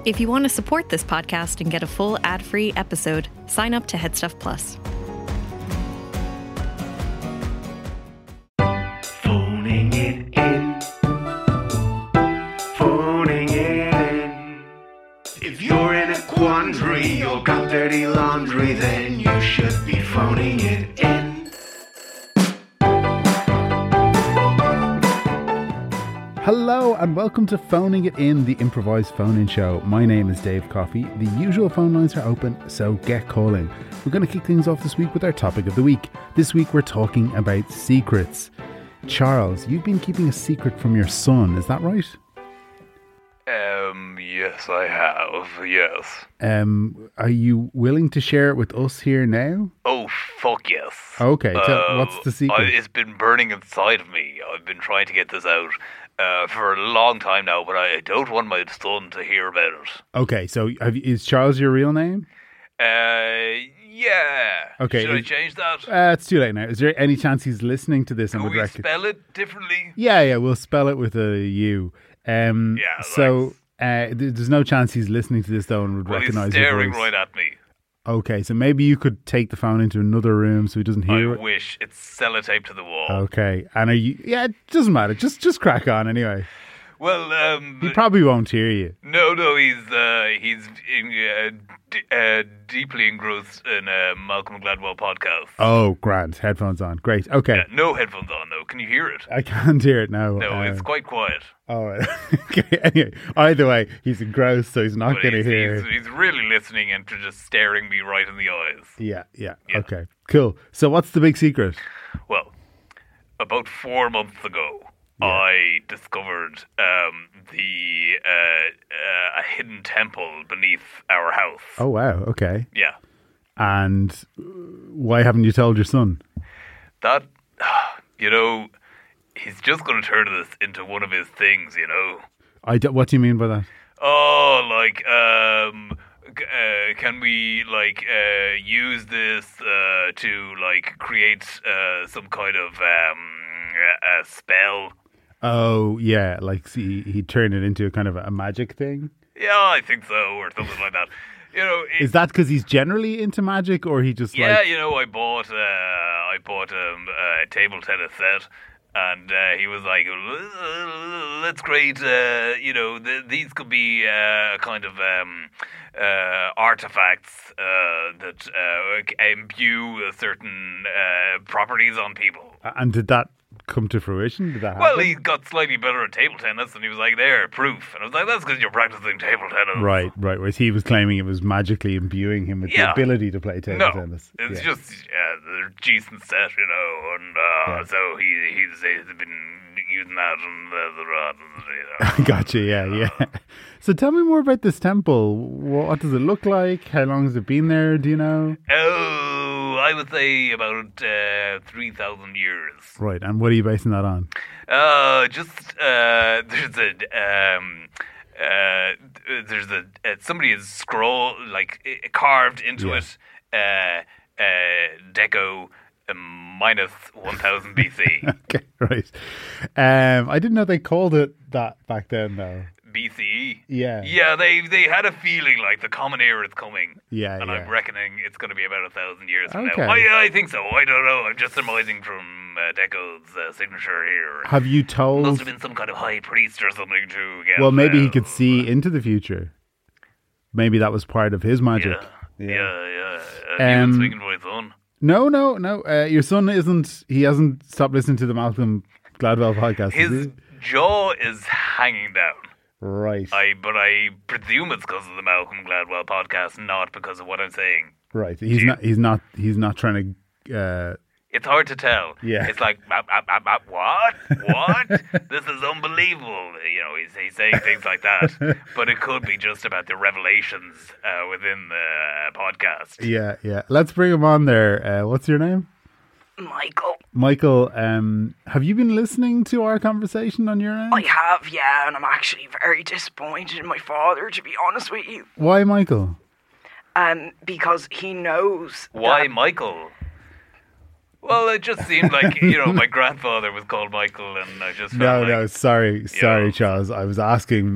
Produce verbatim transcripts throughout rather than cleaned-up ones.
If you want to support this podcast and get a full ad-free episode, sign up to Headstuff Plus. Phoning it in. Phoning it in. If you're in a quandary or got dirty laundry, then you should be phoning it in. Hello and welcome to Phoning It In, the improvised phone-in show. My name is Dave Coffey. The usual phone lines are open, so get calling. We're going to kick things off this week with our topic of the week. This week we're talking about secrets. Charles, you've been keeping a secret from your son, is that right? Um, yes, I have, yes. Um, are you willing to share it with us here now? Oh, fuck yes. Okay, tell, Uh, what's the secret? I, it's been burning inside of me. I've been trying to get this out uh, for a long time now, but I don't want my son to hear about it. Okay, so have, is Charles your real name? Uh, yeah. Okay, Should I is- change that? Uh, it's too late now. Is there any chance he's listening to this and Can would we reckon? spell it differently? Yeah, yeah, we'll spell it with a U. Um, Yeah, so uh, th- there's no chance he's listening to this though and would Well, he's recognise your staring voice. right at me. Okay, so maybe you could take the phone into another room so he doesn't I hear it. wish. It's sellotape to the wall. Okay, and are you? Yeah, it doesn't matter. Just just crack on anyway. Well, um... He probably won't hear you. No, no, he's uh, he's uh, d- uh, deeply engrossed in a Malcolm Gladwell podcast. Oh, grand. Headphones on. Great. Okay, Uh, no headphones on, though. Can you hear it? I can't hear it now. No, Uh, it's quite quiet. all right. Okay. Anyway, either way, he's engrossed, so he's not But going to he's, hear. he's, he's really listening and just staring me right in the eyes. Yeah, yeah. Yeah. Okay. Cool. So, what's the big secret? Well, about four months ago, Yeah. I discovered um, the uh, uh, a hidden temple beneath our house. Oh wow. Okay. Yeah, And why haven't you told your son? that you know, he's just going to turn this into one of his things. You know. I do, what do you mean by that? Oh, like, um, c- uh, can we, like, uh, use this, uh, to, like, create, uh, some kind of, um, a, a spell? Oh yeah, like see, he turned it into a kind of a magic thing. Yeah, I think so, or something like that. You know, it, Is that because he's generally into magic, or he just yeah, like? you know, I bought, uh, I bought, um, a table tennis set. And uh, he was like, let's create, uh, you know, th- these could be uh, kind of um, uh, artifacts uh, that uh, imbue certain uh, properties on people. And did that come to fruition? Did that happen? Well, he got slightly better at table tennis, and he was like, there, proof. And I was like, that's because you're practicing table tennis. Right, right. Whereas he was claiming it was magically imbuing him with the Yeah. ability to play table No, tennis. it's Yeah. just uh, the decent set, you know, and uh, Yeah. so he he's, he's been using that and the, the rod and the, you know. Gotcha. Yeah, yeah. So tell me more about this temple. What does it look like? How long has it been there? Do you know? Oh, I would say about uh, three thousand years. Right. And what are you basing that on? Uh, just, uh, there's a, um, uh, there's a, uh, somebody has scroll, like, uh, carved into Yeah. it, uh, uh, Deco uh, minus one thousand B C. Okay, right. Um, I didn't know they called it that back then, though. B C E. Yeah. Yeah, they they had a feeling like the common era is coming. Yeah, And yeah. I'm reckoning it's going to be about a thousand years from Okay. now. Oh, yeah, I think so. I don't know. I'm just surmising from uh, Deco's uh, signature here. Have you Must told? have been some kind of high priest or something to get. Well, maybe he uh, could see into the future. Maybe that was part of his magic. Yeah, yeah, yeah. Uh, you Um, been speaking to my son. No, no, no. Uh, your son isn't. He hasn't stopped listening to the Malcolm Gladwell podcast. has His he? jaw is hanging down. Right. I, but I presume it's because of the Malcolm Gladwell podcast, not because of what I'm saying. Right. He's not. He's not. He's not trying to. Uh, It's hard to tell. Yeah. It's like, "Bap, bap, bap, bap, what? What? This is unbelievable. You know, he's, he's saying things like that. But it could be just about the revelations uh, within the podcast. yeah, yeah. Let's bring him on there. Uh, what's your name? Michael. Michael. Um, have you been listening to our conversation on your end? I have, yeah, and I'm actually very disappointed in my father, to be honest with you. Why, Michael? Um, because he knows Why that- Michael? Well, it just seemed like, you know, my grandfather was called Michael, and I just felt No, like, no. Sorry, sorry, know. Charles. I was asking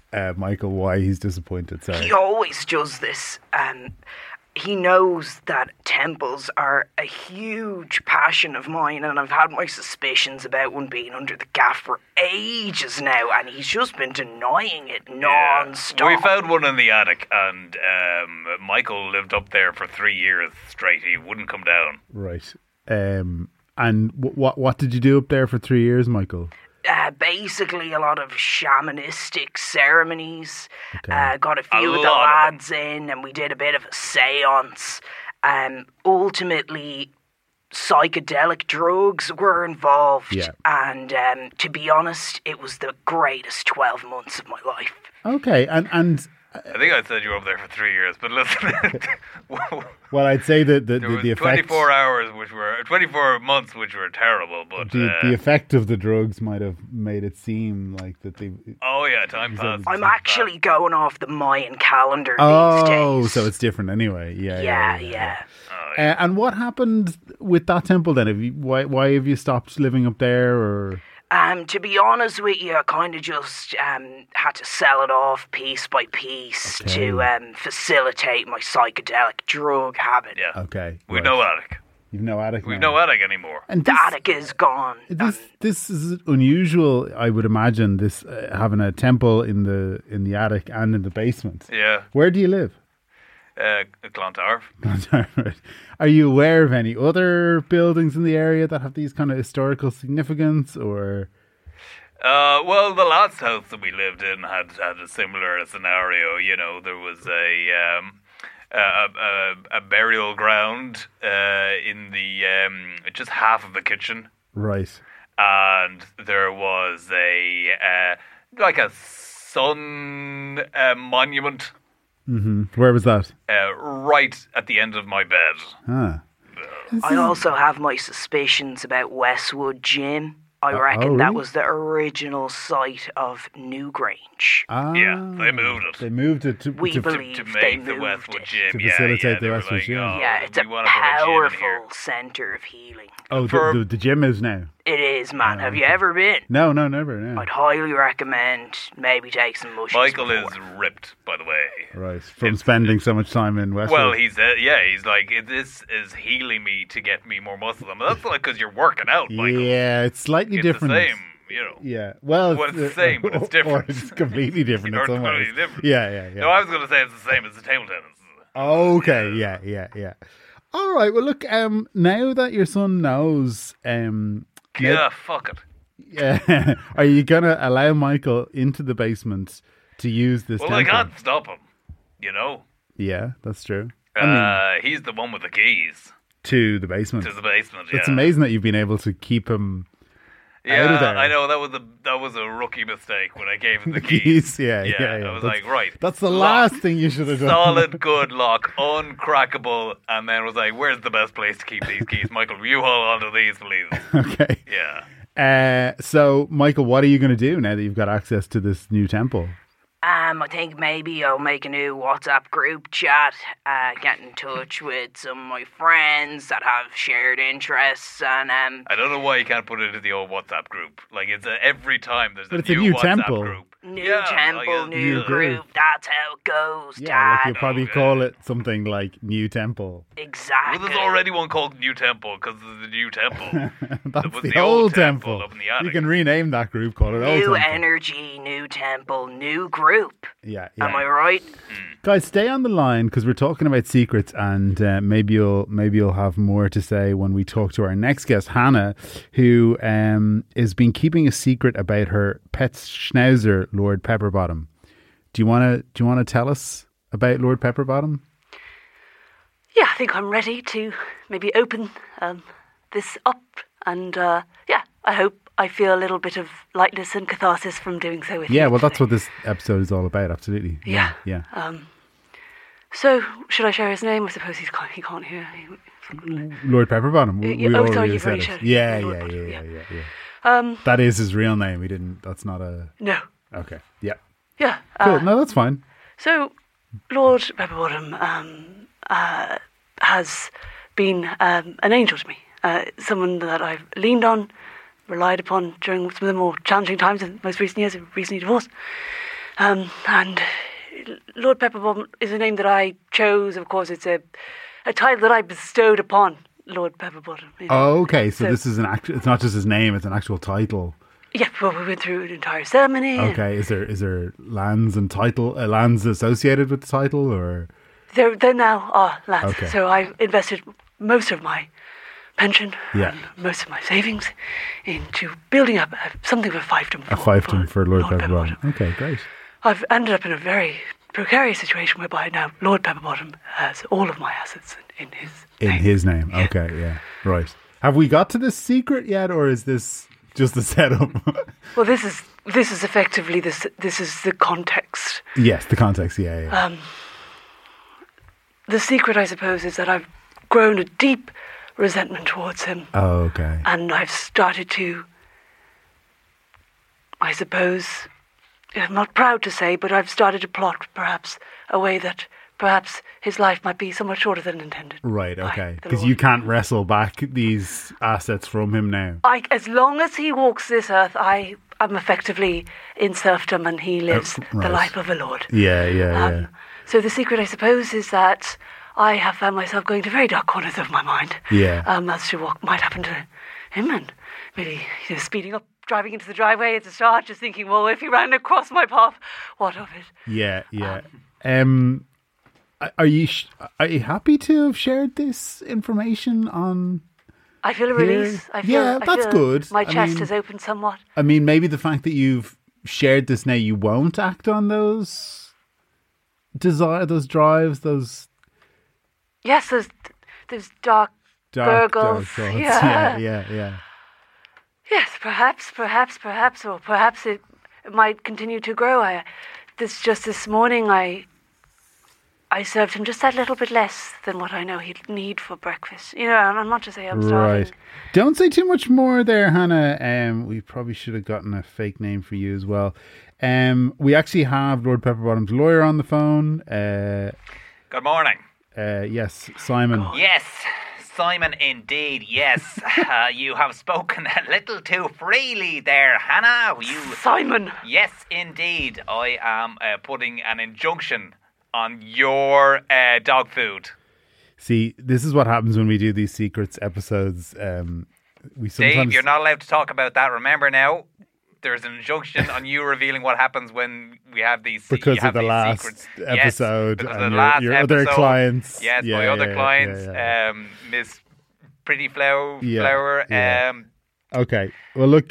uh, Michael, why he's disappointed. Sorry. He always does this. Um, he knows that temples are a huge passion of mine, and I've had my suspicions about one being under the gaff for ages now, and he's just been denying it non-stop. We found one in the attic, and um, Michael lived up there for three years straight. He wouldn't come down. Right. Um, and w- what what did you do up there for three years, Michael? Uh, basically, a lot of shamanistic ceremonies. Okay. Uh, got a few A of the lot of lads in, and we did a bit of a seance. Um, ultimately, psychedelic drugs were involved, Yeah. and um, to be honest, it was the greatest twelve months of my life. Okay, and and I think I said you were up there for three years, but listen, well, I'd say that the there the, was the effect twenty-four hours, which were twenty-four months, which were terrible. But the, uh, the effect of the drugs might have made it seem like that they. oh yeah, time passed. I'm actually going off the Mayan calendar Oh, these days. so it's different anyway. Yeah, yeah, yeah. yeah. Uh, and what happened with that temple then? Have you, why why have you stopped living up there? Or Um, to be honest with you, I kind of just um, had to sell it off piece by piece Okay. to um, facilitate my psychedelic drug habit. Yeah, okay, we've right. no attic. You've no attic. We've now. no attic anymore. And The this, attic is gone. This this is unusual. I would imagine this uh, having a temple in the in the attic and in the basement. Yeah, Where do you live? uh, Clontarf. Are you aware of any other buildings in the area that have these kind of historical significance, or? Uh, well, the last house that we lived in had had a similar scenario. You know, there was a um, a, a, a burial ground uh, in the um, just half of the kitchen, Right. and there was a uh, like a sun uh, monument hmm Where was that? uh, right at the end of my bed. Ah. I also have my suspicions about Westwood Gym. I Uh, reckon oh, that really? was the original site of Newgrange. Ah. Yeah, they moved it. They moved it to, We to, believe to they make the moved Westwood it. Gym. To yeah, facilitate yeah, the they were Westwood like, Gym. oh, Yeah, it's we a wanna put a gym in here. powerful centre of healing. Oh, the, for- the, the gym is now. It is, man. Oh, Have you okay. ever been? No, no, never. No. I'd highly recommend maybe take some mushies Michael is before. ripped, by the way. Right, from spending so much time in Westwood. Well, he's uh, yeah, he's like, this is healing me to get me more muscle. I mean, that's like because you're working out, Michael. yeah, it's slightly It's different. the same, you know. Yeah, well, Well, it's the uh, same, but it's or different. it's completely different in Or some ways. completely different. Yeah, yeah, yeah. No, I was going to say it's the same as the table tennis. Okay, yeah, yeah, yeah. All right. Well, look. Um, now that your son knows, um, now- Yeah, fuck it. yeah, are you gonna allow Michael into the basement to use this? Well, I temple? can't stop him, you know. Yeah, that's true. I mean, Uh, he's the one with the keys to the basement. to the basement. It's yeah. amazing that you've been able to keep him Yeah, out of there. I know that was a that was a rookie mistake when I gave him the the keys. keys. Yeah, yeah, yeah. yeah. I was That's- like, right, That's the lock. last thing you should have done. Solid, good lock, uncrackable, and then was like, "Where's the best place to keep these keys, Michael? You hold on to these, please." Okay. Yeah. Uh, so, Michael, what are you going to do now that you've got access to this new temple? Um, I think maybe I'll make a new WhatsApp group chat, uh, get in touch with some of my friends that have shared interests, and um, I don't know why you can't put it into the old WhatsApp group. Like it's a, every time there's But a it's a new, new WhatsApp temple. group. new Yeah, temple, like, new, New group. group. That's how it goes, Yeah, Dad. like you'll probably Okay. call it something like New Temple. Exactly. Well, there's already one called New Temple because of the new temple. That's was the, the old old temple. temple up in the attic. You can rename that group, call it Old New Temple. energy, new temple, new group. Yeah, yeah. Am I right? Guys, stay on the line because we're talking about secrets, and uh, maybe you'll maybe you'll have more to say when we talk to our next guest, Hannah, who um, has been keeping a secret about her pet schnauzer, Lord Pepperbottom. Do you want to do you want to tell us about Lord Pepperbottom? Yeah, I think I'm ready to maybe open um, this up. And uh, yeah, I hope I feel a little bit of lightness and catharsis from doing so with you. Yeah, well, that's what this episode is all about. Absolutely. Yeah. Yeah. Um, so, should I share his name? I suppose he's can't, he can't hear. He- Lord Pepperbottom. We, Yeah, we oh, already sorry, you've said already it. said it. Yeah, Lord yeah, yeah, Pepperbottom, yeah, yeah. yeah, yeah. Um, That is his real name. We didn't. That's not a. no. Okay. Yeah. Yeah. Cool. Uh, No, that's fine. So, Lord Pepperbottom um, uh, has been um, an angel to me. Uh, someone that I've leaned on, relied upon during some of the more challenging times in most recent years. I've recently divorced. Um, and Lord Pepperbottom is a name that I chose. Of course, it's a, a title that I bestowed upon Lord Pepperbottom. you know. Oh, okay. So, So- this is an act. It's not just his name; it's an actual title. Yeah, well, we went through an entire ceremony. and Okay. Is there is there lands and title uh, lands associated with the title, or There, there now are lands. Okay. So I invested most of my pension Yeah. and most of my savings into building up a, something of a fiefdom for, a fiefdom for Lord, Pepperbottom? Pepperbottom. Okay, great. I've ended up in a very precarious situation whereby now Lord Pepperbottom has all of my assets in, in his In name. his name. Okay, yeah, right. Have we got to this secret yet, or is this just the setup? Well, this is this is effectively this this is the context. Yes, the context. Yeah, yeah. Um, the secret, I suppose, is that I've grown a deep resentment towards him. oh, okay. And I've started to, I suppose, I'm not proud to say, but I've started to plot perhaps a way that perhaps his life might be somewhat shorter than intended. Right. by Okay. the Because Lord. you can't wrestle back these assets from him now. I, as long as he walks this earth, I am effectively in serfdom and he lives right. the life of a lord. Yeah, yeah, Um, yeah. So the secret, I suppose, is that I have found myself going to very dark corners of my mind. Yeah. Um, as to what might happen to him, and maybe you know, speeding up, driving into the driveway at the start, just thinking, well, if he ran across my path, what of it? Yeah, yeah. Um, are you sh- are you happy to have shared this information on? I feel a Here- release. I feel, yeah, I that's feel good. My I chest mean- has opened somewhat. I mean, maybe the fact that you've shared this now, you won't act on those desire, those drives, those Yes, there's there's dark, dark, gurgles. dark thoughts. Yeah. yeah, yeah, yeah. Yes, perhaps, perhaps, perhaps, or perhaps it, it might continue to grow. I, this just this morning, I, I served him just that little bit less than what I know he'd need for breakfast. You know, and I'm not to say I'm starving. Right. Don't say too much more there, Hannah. Um, we probably should have gotten a fake name for you as well. Um, we actually have Lord Pepperbottom's lawyer on the phone. Uh, Good morning. uh, yes, Simon. Yes, Simon, indeed, yes. uh, you have spoken a little too freely there, Hannah. You, Simon. yes, indeed. I am uh, putting an injunction on your uh, dog food. See, this is what happens when we do these secrets episodes. Um, we sometimes Dave, you're not allowed to talk about that. Remember now, there's an injunction on you revealing what happens when we have these se- because you have of the these last secrets. episode yes, because and of the your, last your other episode. clients. Yes, Yeah, my yeah, other yeah, clients, yeah, yeah. um, Miss Pretty Flower, Yeah, Flower. yeah. Um, Okay. Well, look,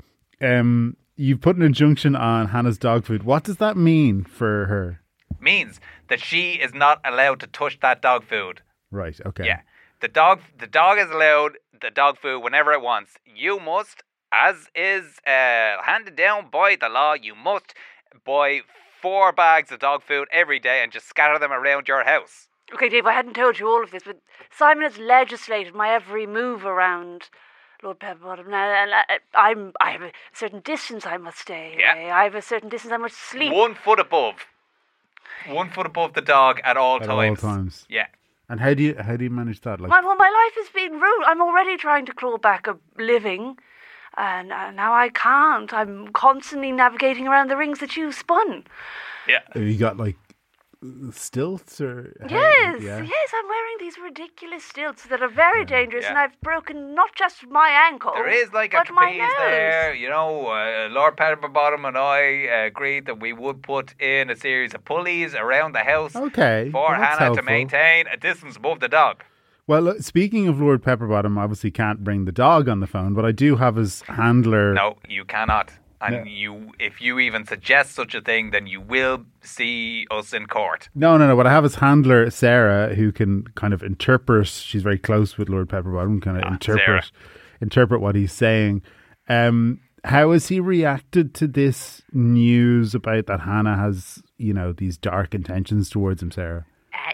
um, you've put an injunction on Hannah's dog food. What does that mean for her? means that she is not allowed to touch that dog food. Right. Okay. Yeah, the dog, the dog is allowed the dog food whenever it wants. You must, as is uh, handed down by the law, you must buy four bags of dog food every day and just scatter them around your house. Okay, Dave, I hadn't told you all of this, but Simon has legislated my every move around Lord Pepperbottom. Now, and I, I'm, I have a certain distance I must stay Yeah. away. I have a certain distance I must sleep. One foot above, one foot above the dog at all At all times. times. Yeah. And how do you how do you manage that? Like, My, well, my life has been ruined. I'm already trying to claw back a living, and uh, now I can't. I'm constantly navigating around the rings that you spun. Yeah. have you got like stilts or? how- Yes, yeah? yes, I'm wearing these ridiculous stilts that are very dangerous, Yeah. and I've broken not just my ankle, There is like a but my trapeze nose. there, you know. Uh, Lord Pepperbottom and I uh, agreed that we would put in a series of pulleys around the house Okay. for well, that's Hannah to helpful. maintain a distance above the dog. Well, look, speaking of Lord Pepperbottom, obviously can't bring the dog on the phone, but I do have his handler. No, you cannot. And No. you, if you even suggest such a thing, then you will see us in court. No, no, no. But I have his handler, Sarah, who can kind of interpret. She's very close with Lord Pepperbottom, kind of Ah, interpret Sarah. interpret what he's saying. Um, how has he reacted to this news about that Hannah has, you know, these dark intentions towards him, Sarah? Uh,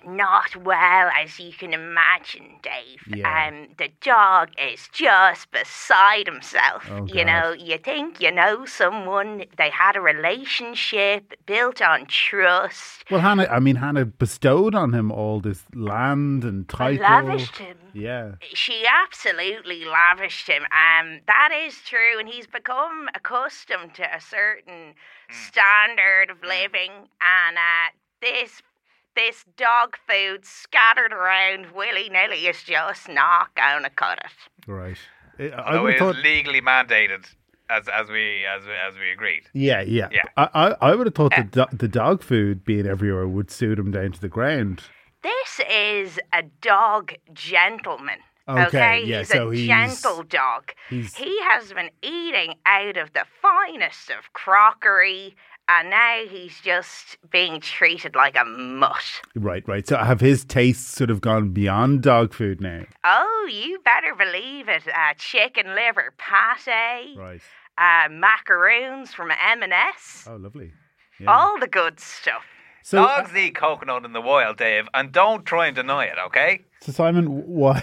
not well, as you can imagine, Dave. Yeah. Um, the dog is just beside himself. Oh, you God. know, you think you know someone, they had a relationship built on trust. Well, Hannah, I mean, Hannah bestowed on him all this land and I title. lavished him. Yeah. She absolutely lavished him. Um, that is true, and he's become accustomed to a certain standard of living, and uh, this this dog food scattered around willy nilly is just not going to cut it. Right. I, I Although would it have is thought. legally mandated, as as we as we, as we agreed. Yeah, yeah. Yeah. I, I, I would have thought the, do- the dog food being everywhere would suit him down to the ground. This is a dog gentleman. Okay, yeah, he's so a he's- gentle dog. he's- He has been eating out of the finest of crockery, and now he's just being treated like a mutt. Right, right. So have his tastes sort of gone beyond dog food now? Oh, you better believe it. Uh, chicken liver pate, Right. uh, macaroons from M and S, Oh, lovely. Yeah. all the good stuff. So, Dogs eat coconut in the wild, Dave, and don't try and deny it, okay? so Simon, why,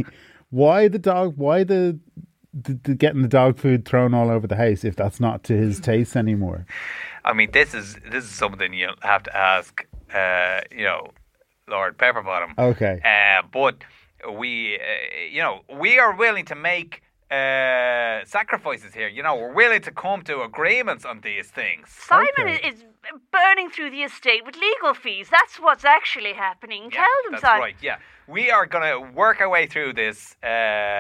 why the dog? Why the, the, the getting the dog food thrown all over the house if that's not to his taste anymore? I mean, this is this is something you have to ask, uh, you know, Lord Pepperbottom. Okay. Uh, but we, uh, you know, we are willing to make uh, sacrifices here. You know, we're willing to come to agreements on these things. Simon Okay. is burning through the estate with legal fees. That's what's actually happening. Yeah, Tell them, that's Simon. right. Yeah, we are going to work our way through this uh,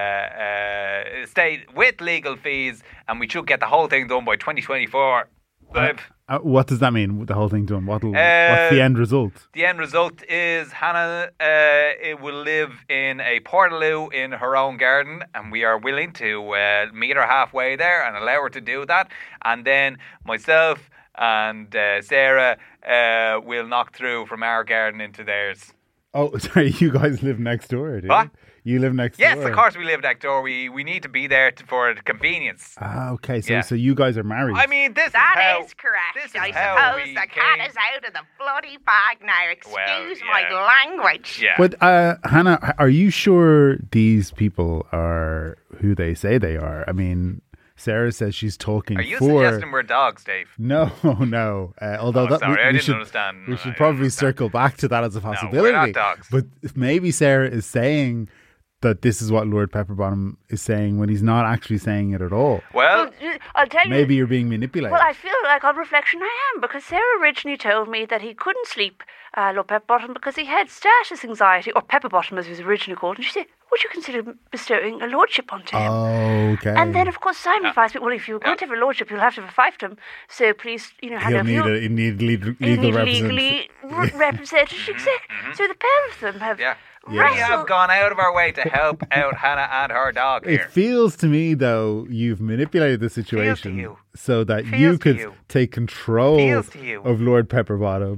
uh, estate with legal fees, and we should get the whole thing done by twenty twenty-four. Dave. Uh, what does that mean? The whole thing done? What'll, what's Uh, the end result? The end result is Hannah uh, it will live in a portaloo in her own garden, and we are willing to uh, meet her halfway there and allow her to do that. And then myself and uh, Sarah uh, will knock through from our garden into theirs. Oh, sorry, you guys live next door, do you? What? You live next Yes, door? of course we live next door. We we need to be there to, for convenience. Ah, okay. So, Yeah. so you guys are married. I mean, this That is is how, correct. This is I how suppose we the cat came- is out of the bloody bag now. Excuse Well, my yeah. language. Yeah. But uh, Hannah, are you sure these people are who they say they are? I mean, Sarah says she's talking Are you for. suggesting we're dogs, Dave? No, no. Uh, although Oh, that sorry, we, I we didn't should, understand. we I should didn't probably understand. circle back to that as a we're not possibility. dogs. But if maybe Sarah is saying that this is what Lord Pepperbottom is saying when he's not actually saying it at all. Well, Well, uh, I'll tell you. Maybe you're being manipulated. Well, I feel like on reflection I am, because Sarah originally told me that he couldn't sleep, uh, Lord Pepperbottom, because he had status anxiety, or Pepperbottom as he was originally called. And she said, would you consider bestowing a lordship onto him? Oh, okay. And then, of course, Simon advised me, well, if you're going to have a lordship, you'll have to have a fiefdom. So please, you know, hand He'll over need, your... a, he'll need legal, you legal need representation. legally re- representative. So the pair of them have yeah. We wrestled. have gone out of our way to help out Hannah and her dog It here. feels to me, though, you've manipulated the situation you. so that Feels you to could you. take control Feels to you. of Lord Pepperbottom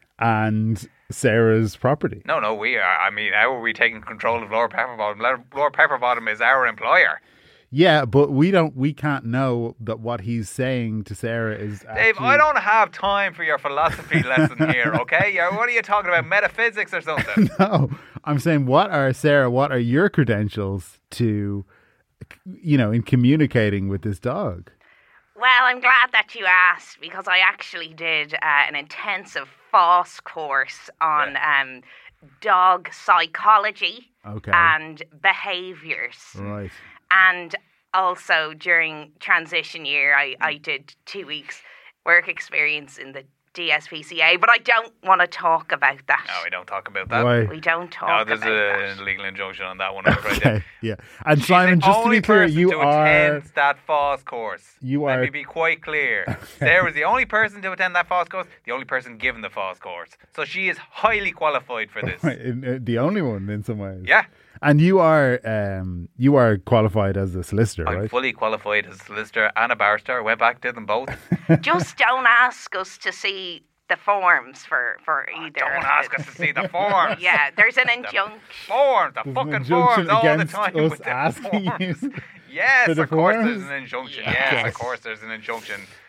and Sarah's property. No, no, we are. I mean, how are we taking control of Lord Pepperbottom? Lord Lord Pepperbottom is our employer. Yeah, but we don't. We can't know that what he's saying to Sarah is. Dave, actually... I don't have time for your philosophy lesson here, okay? Yeah, what are you talking about? Metaphysics or something? No, I'm saying, what are Sarah? What are your credentials to, you know, in communicating with this dog? Well, I'm glad that you asked, because I actually did uh, an intensive F O S course on um, dog psychology Okay. and behaviours. Right. And also during transition year, I, I did two weeks work experience in the D S P C A, but I don't want to talk about that. No, we don't talk about that. Why? We don't talk No, there's about a that. legal injunction on that one. I'm afraid. Okay. Yeah. And She's Simon, the just to only be clear, person you to are. attend that F O S course. You Let are- me be quite clear. Sarah was the only person to attend that F O S course, the only person given the F O S course. So she is highly qualified for this. in- uh, the only one in some ways. Yeah. And you are um you are qualified as a solicitor, I'm right? fully qualified as a solicitor and a barrister. I went back to them both. Just don't ask us to see the forms for, for either. Don't of ask it. us to see the forms. Yeah, there's an injunction. Forms, the There's an fucking injunction forms all the against time us with the asking forms. you Yes, for the of course forms? there's an injunction. Yes. Yes, of course there's an injunction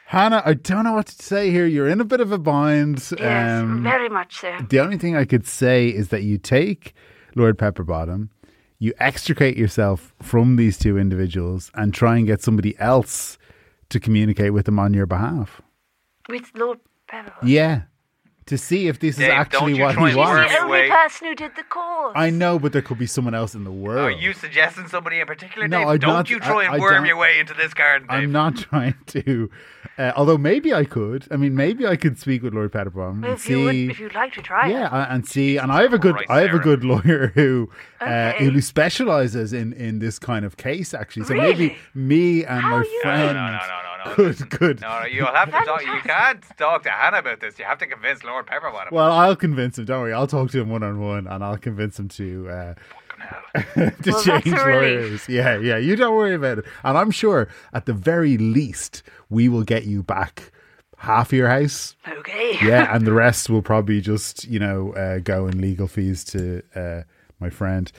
Hannah, I don't know what to say here. You're in a bit of a bind. Yes, Um, very much so. the only thing I could say is that you take Lord Pepperbottom, you extricate yourself from these two individuals and try and get somebody else to communicate with them on your behalf. With Lord Pepper. Yeah. To see if this Dave, is actually don't you what try he and He's worm wants. the your only way- person who did the course. I know, but there could be someone else in the world. Are you suggesting somebody in particular, No, Dave? I'm Don't not- you try I- and I worm don't- your way into this garden, Dave. I'm not trying to. Uh, although maybe I could. I mean, maybe I could speak with Lord Pepperbottom Well, and if you would, see. if you'd like to try Yeah, it. uh, and see, and I have a good, Christ, I have a Sarah. good lawyer who, uh, Okay. who specializes in, in this kind of case. Actually, so Really? maybe me and How my you- friend No, no, no, no, no. could, could. No, no, you'll have to talk. You can't talk to Hannah about this. You have to convince Lord Pepperbottom. Well, I'll convince him. Don't worry, I'll talk to him one on one, and I'll convince him to uh, to Well, change that's a relief. lawyers. Yeah, yeah. You don't worry about it, and I'm sure at the very least we will get you back half your house. Okay. Yeah, and the rest will probably just, you know, uh, go in legal fees to uh, my friend.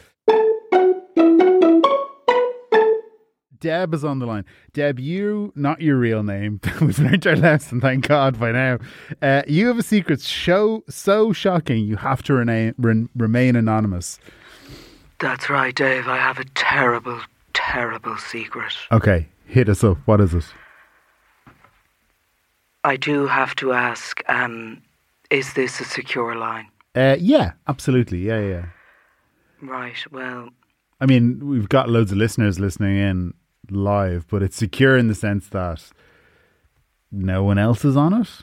Deb is on the line. Deb, you, not your real name. We've learned our lesson, thank God, by now. Uh, you have a secret so, so shocking you have to remain, re- remain anonymous. That's right, Dave. I have a terrible, terrible secret. Okay, hit us up. What is it? I do have to ask, um, is this a secure line? Uh, yeah, absolutely. Yeah, yeah. Right, well, I mean, we've got loads of listeners listening in live, but it's secure in the sense that no one else is on it.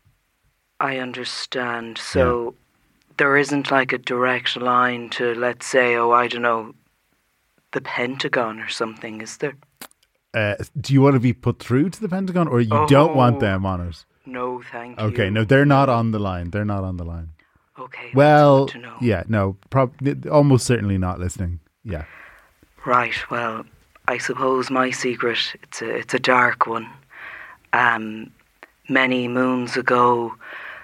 I understand. So there isn't like a direct line to, let's say, oh, I don't know, the Pentagon or something, is there? Uh, do you want to be put through to the Pentagon, or you don't want Oh. them on it? No, thank you. Okay, no, they're not on the line. They're not on the line. Okay, Well, that's good to know. yeah, no, prob- almost certainly not listening. Yeah. Right, well, I suppose my secret, it's a, it's a dark one. Um, many moons ago,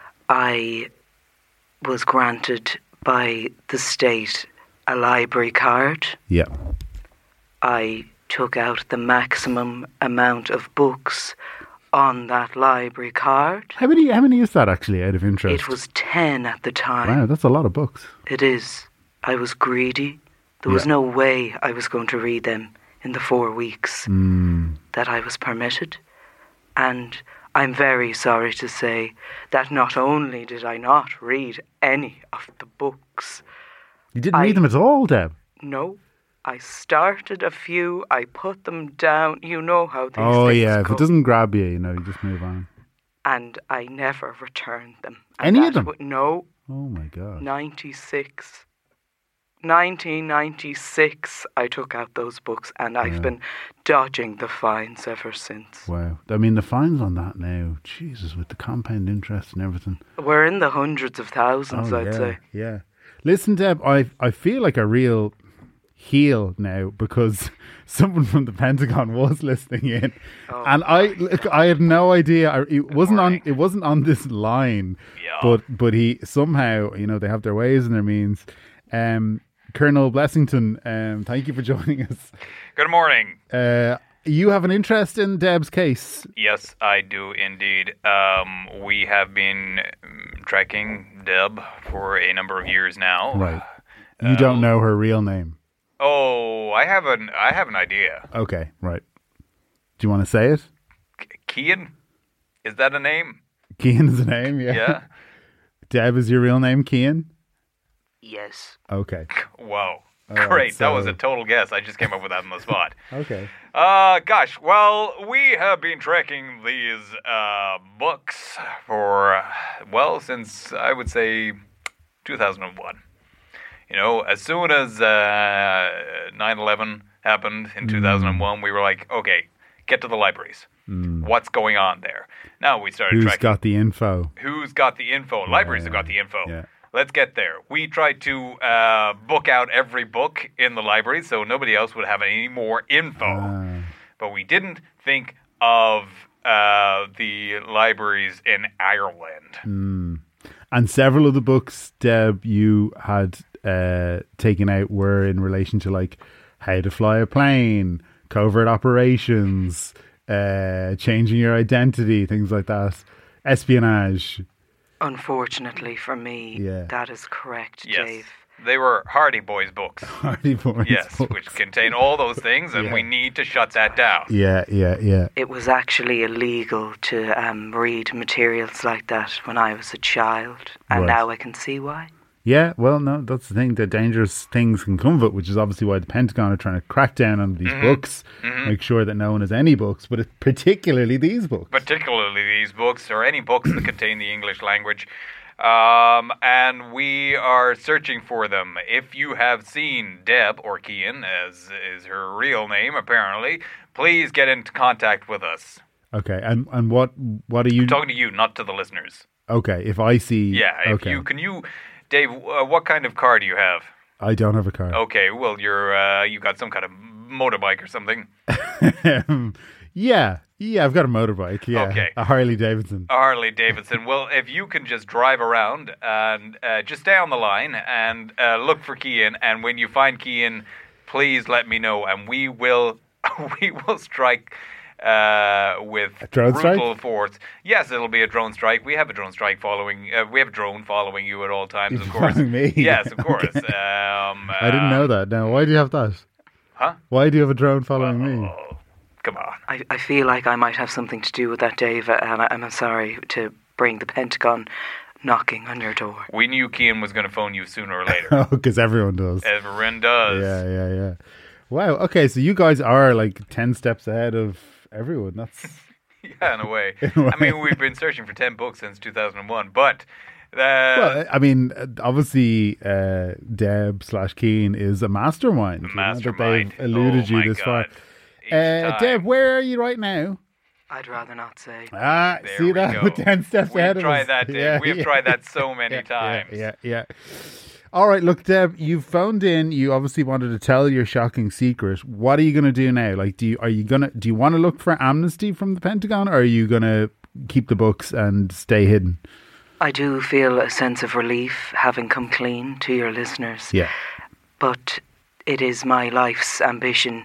I was granted by the state a library card. Yeah. I took out the maximum amount of books on that library card. How many? How many is that actually? Out of interest. It was ten at the time. Wow, that's a lot of books. It is. I was greedy. There was Yeah. no way I was going to read them in the four weeks Mm. that I was permitted. And I'm very sorry to say that not only did I not read any of the books, You didn't I- read them at all, Deb. no, I started a few, I put them down. You know how these Oh things yeah, if go. it doesn't grab you, you know, you just move on. And I never returned them. And Any of that them? w- no, Oh my god. ninety-six. nineteen ninety-six, I took out those books, and I've Yeah. been dodging the fines ever since. Wow. I mean, the fines on that now, Jesus, with the compound interest and everything. We're in the hundreds of thousands, Oh, I'd yeah, say. yeah. Listen, Deb, I I feel like a real heel now because someone from the Pentagon was listening in, Oh, and I look, I had no idea. I- It wasn't on. morning. It wasn't on this line, Yeah. but but he somehow, you know, they have their ways and their means. Um, Colonel Blessington, um, thank you for joining us. Good morning. Uh, you have an interest in Deb's case. Yes, I do indeed. Um, we have been um, tracking Deb for a number of years now. Right. You don't know her real name. Oh, I have an I have an idea. Okay, right. Do you want to say it? K- Kian, is that a name? Cian is the name, yeah. Yeah. Deb is your real name, Cian? yes. Okay. Wow. right, Great. That was so- a total guess. I just came up with that on the spot. Okay. Uh, gosh. Well, we have been tracking these uh, books for, well, since I would say two thousand one. You know, as soon as uh, nine eleven happened in two thousand one, we were like, okay, get to the libraries. What's going on there? Now we started Who's tracking. got the info? Who's got the info? Libraries have got the info. yeah. Let's get there. We tried to uh, book out every book in the library so nobody else would have any more info. Ah. But we didn't think of uh, the libraries in Ireland. And several of the books, Deb, you had uh, taken out were in relation to like how to fly a plane, covert operations, uh, changing your identity, things like that, espionage. Unfortunately for me, Yeah. that is correct, Yes. Dave. They were Hardy Boys books. Hardy Boys Yes, books. which contain all those things, and Yeah. we need to shut that down. Yeah, yeah, yeah. It was actually illegal to um, read materials like that when I was a child, and Right. now I can see why. Yeah, well, no, that's the thing. The dangerous things can come of it, which is obviously why the Pentagon are trying to crack down on these books, make sure that no one has any books, but it, particularly these books. Particularly these books, or any books that contain the English language. Um, and we are searching for them. If you have seen Deb, or Kian, as is her real name apparently, please get into contact with us. Okay, and and what what are you? I'm talking to you, not to the listeners. Okay, if I see, Yeah, if okay, you can you, Dave, uh, what kind of car do you have? I don't have a car. Okay, well you're uh, you got some kind of motorbike or something. yeah, yeah, I've got a motorbike. Yeah, Okay. a Harley Davidson. A Harley Davidson. Well, if you can just drive around and uh, just stay on the line and uh, look for Kian, and when you find Kian, please let me know, and we will we will strike uh, with A drone brutal strike? force. Yes, it'll be a drone strike. We have a drone strike following. Uh, we have a drone following you at all times, of course. Following me? Yes, of course. Okay. Um, I didn't know uh, that. Now, why do you have that? Huh? Why do you have a drone following me? Oh, come on. I, I feel like I might have something to do with that, Dave, and I, I'm sorry to bring the Pentagon knocking on your door. We knew Kian was going to phone you sooner or later. Oh, because everyone does. Everyone does. Yeah, yeah, yeah. Wow. Okay, so you guys are like ten steps ahead of everyone. That's Yeah, in a way. In a way. I mean, we've been searching for ten books since two thousand one, but uh, well. I mean, uh, obviously, uh, Deb slash Keen is a mastermind. you know, that mastermind. they've alluded oh, you my this far. God. Each Uh, time. Deb, where are you right now? I'd rather not say. Ah, There see we that? go. With ten steps We've ahead of tried us. that, Dave. Yeah, We have yeah. tried that so many yeah, times. Yeah, yeah, yeah. All right, look, Deb, you've phoned in. You obviously wanted to tell your shocking secret. What are you going to do now? Like, do you are you gonna do you want to look for amnesty from the Pentagon, or are you going to keep the books and stay hidden? I do feel a sense of relief having come clean to your listeners. Yeah. But it is my life's ambition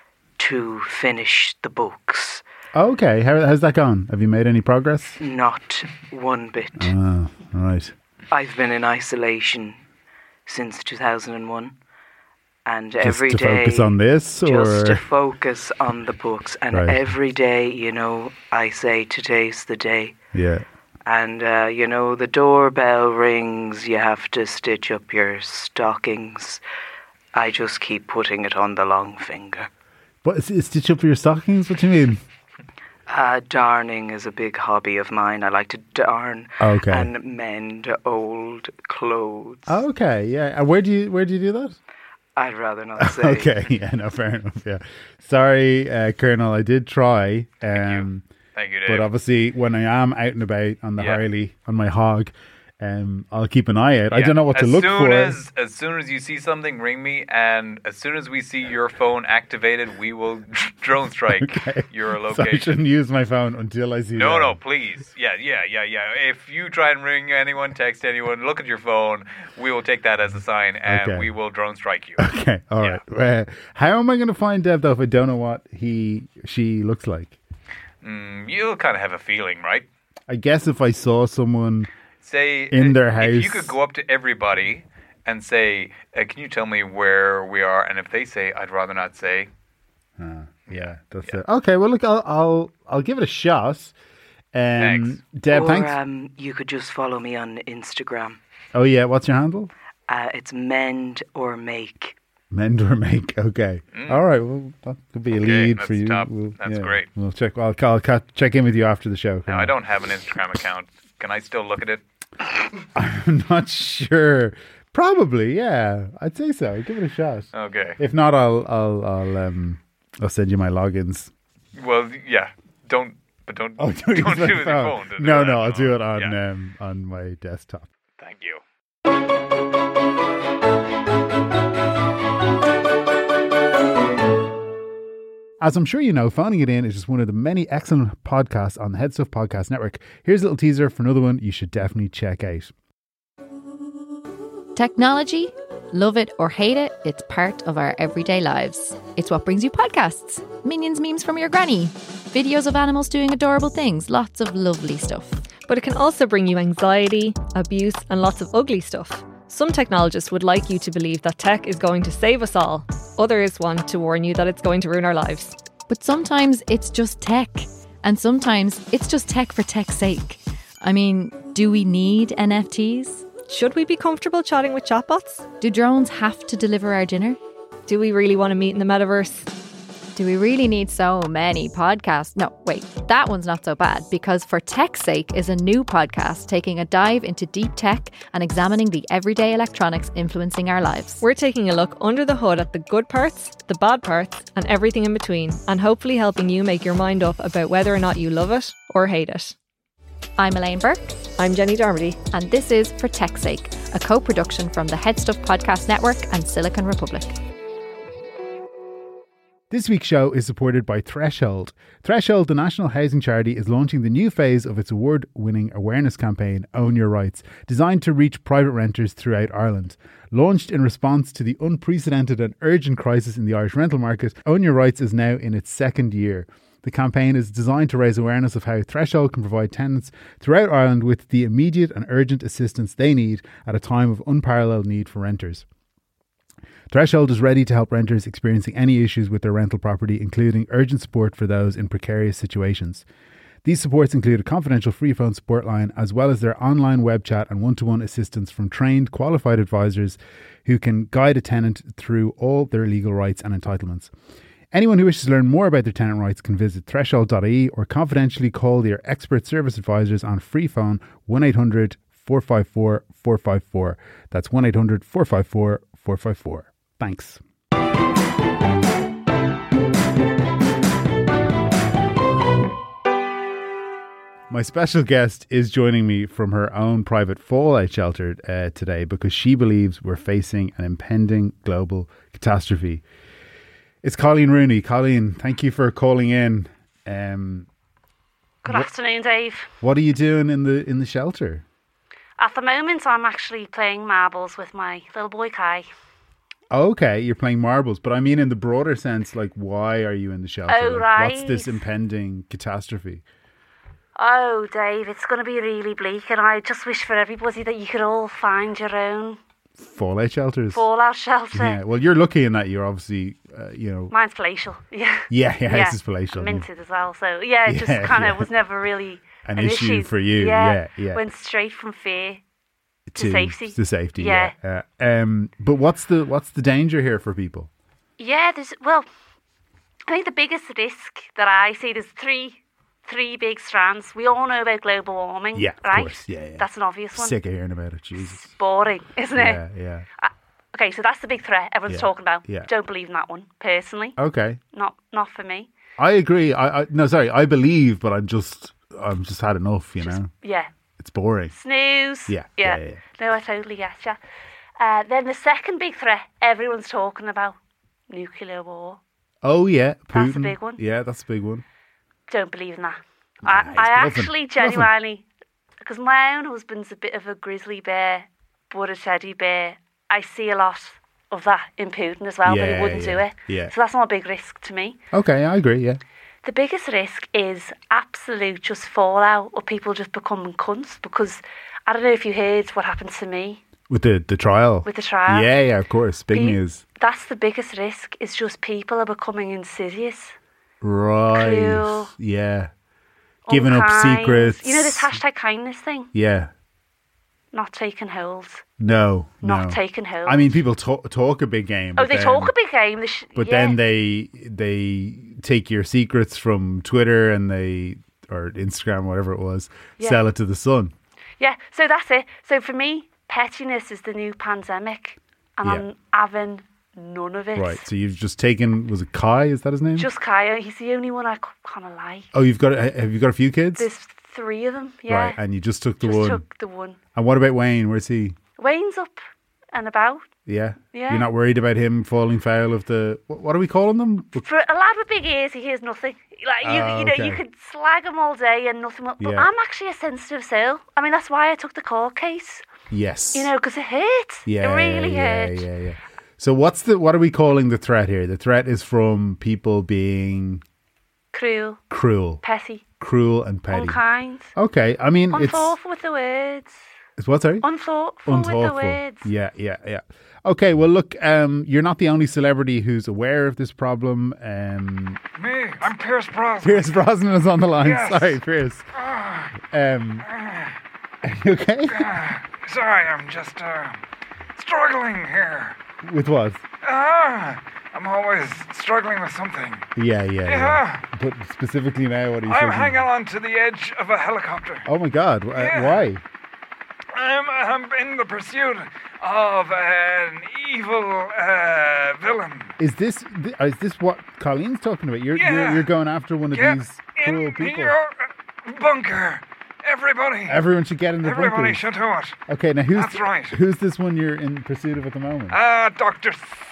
to finish the books. Okay, how, how's that gone? Have you made any progress? Not one bit. Oh, all right. I've been in isolation since two thousand one. And Just every to day, focus on this, or just to focus on the books. And Right. every day, you know, I say today's the day. yeah, And, uh, you know, the doorbell rings, you have to stitch up your stockings. I just keep putting it on the long finger. what is it, stitch up your stockings? What do you mean? Uh, darning is a big hobby of mine. I like to darn Okay. and mend old clothes. Okay, yeah. And where do you where do you do that? I'd rather not say. Okay, yeah, no, fair enough. Yeah, sorry, uh, Colonel. I did try. Um, Thank you, Dave. But obviously, when I am out and about on the Yeah. Harley, on my hog, um, I'll keep an eye out. I Yeah. don't know what as to look soon for. As, as soon as you see something, ring me, and as soon as we see your phone activated, we will drone strike Okay. your So I location. shouldn't use my phone until I see No, that. no, please. Yeah, yeah, yeah, yeah. If you try and ring anyone, text anyone, look at your phone, we will take that as a sign, and Okay. we will drone strike you. Okay, all Yeah. right. Uh, how am I going to find Deb, though, if I don't know what he, she looks like? Mm, you'll kind of have a feeling, right? I guess if I saw someone... Say In their If you house. could go up to everybody and say, uh, "Can you tell me where we are?" And if they say, "I'd rather not say," Uh, yeah, that's it. Okay, well, look, I'll I'll, I'll give it a shot. Um, Thanks. Deb, or thanks. Um, you could just follow me on Instagram. Oh, yeah, what's your handle? Uh, it's mend or make. Mend or make. Okay. All right. Well, that could be a Mm. Okay, lead that's for you. top. We'll, That's great. We'll check. I'll, I'll ca- check in with you after the show. now I don't have an Instagram account. Can I still look at it? I'm not sure. Probably, yeah. I'd say so. Give it a shot. Okay. If not, I'll I'll I'll um I'll send you my logins. Well, yeah. Don't, but don't. Oh, don't use do my it with your phone. to do No, that, no, I'll do it on Yeah. um on my desktop. Thank you. As I'm sure you know, Phoning It In is just one of the many excellent podcasts on the Head Stuff Podcast Network. Here's a little teaser for another one you should definitely check out. Technology? Love it or hate it, it's part of our everyday lives. It's what brings you podcasts, Minions memes from your granny, videos of animals doing adorable things, lots of lovely stuff. But it can also bring you anxiety, abuse, and lots of ugly stuff. Some technologists would like you to believe that tech is going to save us all. Others want to warn you that it's going to ruin our lives. But sometimes it's just tech. And sometimes it's just tech for tech's sake. I mean, do we need N F Ts? Should we be comfortable chatting with chatbots? Do drones have to deliver our dinner? Do we really want to meet in the metaverse? Do we really need so many podcasts? No, wait, that one's not so bad, because For Tech's Sake is a new podcast taking a dive into deep tech and examining the everyday electronics influencing our lives. We're taking a look under the hood at the good parts, the bad parts, and everything in between, and hopefully helping you make your mind up about whether or not you love it or hate it. I'm Elaine Burke. I'm Jenny Darmody. And this is For Tech's Sake, a co-production from the Head Stuff Podcast Network and Silicon Republic. This week's show is supported by Threshold. Threshold, the national housing charity, is launching the new phase of its award-winning awareness campaign, Own Your Rights, designed to reach private renters throughout Ireland. Launched in response to the unprecedented and urgent crisis in the Irish rental market, Own Your Rights is now in its second year. The campaign is designed to raise awareness of how Threshold can provide tenants throughout Ireland with the immediate and urgent assistance they need at a time of unparalleled need for renters. Threshold is ready to help renters experiencing any issues with their rental property, including urgent support for those in precarious situations. These supports include a confidential free phone support line, as well as their online web chat and one-to-one assistance from trained, qualified advisors who can guide a tenant through all their legal rights and entitlements. Anyone who wishes to learn more about their tenant rights can visit threshold dot I E or confidentially call their expert service advisors on free phone one eight hundred four five four four five four. That's one eight hundred four five four four five four. Thanks. My special guest is joining me from her own private fallout shelter uh, today because she believes we're facing an impending global catastrophe. It's Colleen Rooney. Colleen, thank you for calling in. Um, Good what, afternoon, Dave. What are you doing in the in the shelter? At the moment, I'm actually playing marbles with my little boy Kai. Okay, you're playing marbles, but I mean in the broader sense, like, why are you in the shelter? Oh, like, right. What's this impending catastrophe? Oh, Dave, it's going to be really bleak, and I just wish for everybody that you could all find your own fallout shelters. Fallout shelter. Yeah, well, you're lucky in that you're obviously, uh, you know. Mine's palatial. Yeah. Yeah, yeah, yeah. This is palatial. Minted as well. So yeah, it yeah, just kind of yeah. was never really an, an issue, issue for you. Yeah, yeah, yeah. Went straight from fear to, to safety. To safety. Yeah. yeah. Uh, um, but what's the what's the danger here for people? Yeah, there's well, I think the biggest risk that I see, there's three. Three big strands. We all know about global warming, yeah, right? Of course. Yeah, yeah. That's an obvious one. Sick of hearing about it, Jesus. It's boring, isn't yeah, it? Yeah, yeah. Uh, okay, so that's the big threat everyone's yeah, talking about. Yeah. Don't believe in that one, personally. Okay. Not not for me. I agree. I, I no, sorry. I believe, but I'm just, I'm just had enough. You just, know. Yeah. It's boring. Snooze. Yeah. Yeah. Yeah. yeah, yeah. No, I totally get you. Uh, then the second big threat everyone's talking about, nuclear war. Oh yeah, Putin. That's a big one. Yeah, that's a big one. Don't believe in that. Nah, I, he's I bluffing. actually genuinely, because my own husband's a bit of a grizzly bear, but a teddy bear. I see a lot of that in Putin as well, Yeah, but he wouldn't yeah, do it. yeah. So that's not a big risk to me. Okay, I agree. Yeah. The biggest risk is absolute just fallout or people just becoming cunts, because I don't know if you heard what happened to me With the the trial. with the trial. Yeah, yeah, of course. Big Pe- news. That's the biggest risk, is just people are becoming insidious. Right. Cruel. Yeah. Giving up unkind. secrets. You know this hashtag kindness thing? Yeah. Not taking hold. No. Not no. taking hold. I mean, people talk, talk a big game. Oh, but they then, talk a big game. They sh- But yeah. then they they take your secrets from Twitter and they or Instagram, whatever it was, Yeah. sell it to the Sun. Yeah, so that's it. So for me, pettiness is the new pandemic, and Yeah. I'm having none of it. Right. So you've just taken. Was it Kai? Is that his name? Just Kaya. He's the only one I kind of like. Oh, you've got. Have you got a few kids? There's three of them. Yeah. Right. And you just took the just one. took the one. And what about Wayne? Where's he? Wayne's up and about. Yeah. Yeah. You're not worried about him falling foul of the. What, what are we calling them? For a lad with big ears, he hears nothing. Like you, Oh, you know, okay. you could slag him all day and nothing will. But Yeah. I'm actually a sensitive soul. I mean, that's why I took the court case. Yes. You know, because it hurts. Yeah, it really yeah, hurts. yeah, yeah. So what's the what are we calling the threat here? The threat is from people being Cruel, cruel, petty, cruel and petty. unkind, Okay, I mean it's unthoughtful with the words. it's what sorry? Unthoughtful, with the words. Yeah, yeah, yeah. Okay, well look, um, you're not the only celebrity who's aware of this problem. Um, Me, I'm Pierce Brosnan. Pierce Brosnan is on the line. Yes. Sorry, Pierce. Um, are you okay? Sorry, I'm just uh, struggling here. With what? Ah, I'm always struggling with something. Yeah, yeah, yeah. Yeah. But specifically now, what are you I'm saying? hanging on to the edge of a helicopter. Oh my God! Uh, Yeah. Why? I'm, I'm in the pursuit of an evil uh, villain. Is this th- is this what Colleen's talking about? You're you're, Yeah. you're going after one of Get these cruel in people. your bunker. Everybody. Everyone should get in the Everybody bunkers. should do it. Okay, now who's That's right. who's this one you're in pursuit of at the moment? Ah, Doctor